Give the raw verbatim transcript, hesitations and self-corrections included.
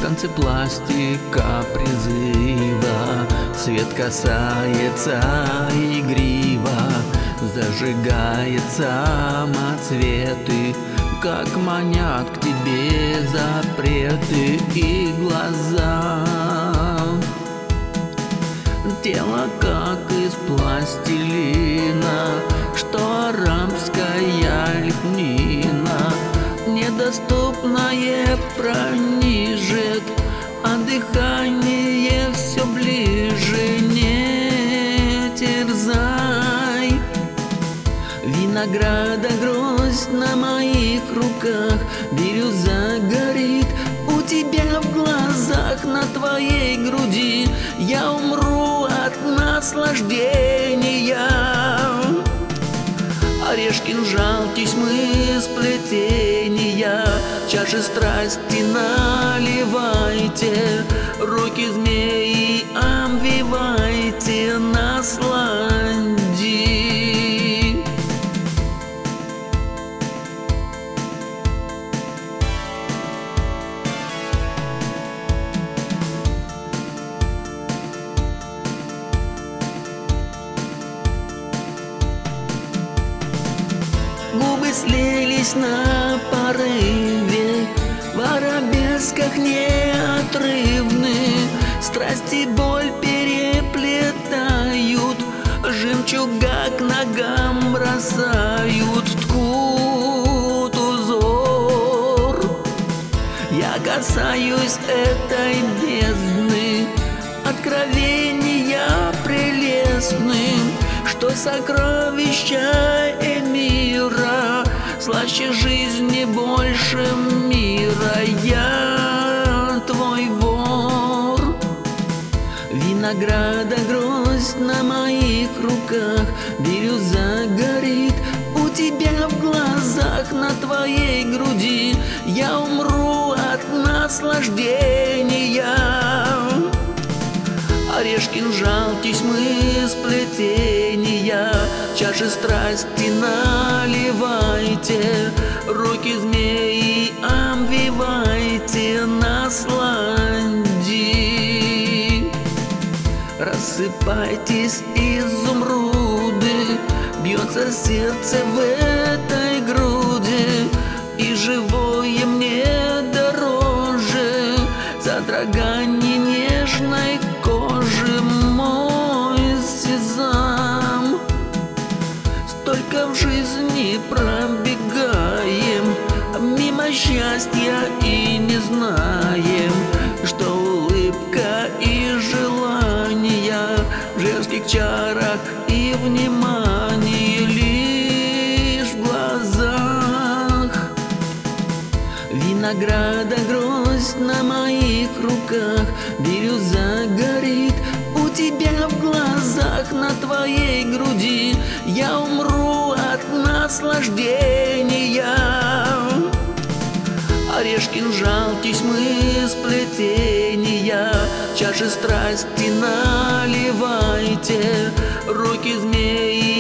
Танцы пластика призыва, свет касается игриво, зажигает самоцветы, как манят к тебе запреты и глаза. Тело как из пластилина, что арабская лепнина, недоступное пронижит, а дыхание все ближе. Не терзай. Винограда гроздь на моих руках, бирюза горит у тебя в глазах, на твоей груди я умру от наслаждения. Орешь, кинжал, тесьмы, сплетения, чаши страсти наливайте, руки змеи обвивайте, наслади. Губы слились на порыве, в арабесках неотрывны, страсти боль переплетают, жемчуга к ногам бросают, ткут узор. Я касаюсь этой бездны, откровения прелестны, что сокровища мира слаще жизни, больше мира. Я твой вор. Винограда гроздь на моих руках, бирюза горит у тебя в глазах, на твоей груди я умру от наслаждения. Орешь, кинжал, тесьмы, сплетения, чаши страсти наливайте, руки змеи обвивайте, наслади. Рассыпайтесь изумруды, бьется сердце в этой груди, и живое мне дороже содрогание нежной кожи. Мой сезам, столько в жизни пробегаем, мимо счастья и не знаем, что улыбка и желания в женских чарах и внимании лишь в глазах. Винограда гроздь на моих руках, бирюза горит у тебя в глазах, на твоей груди я умру от наслаждения. Орешь, кинжал, тесьмы, сплетения, чаши страсти наливайте, руки змеи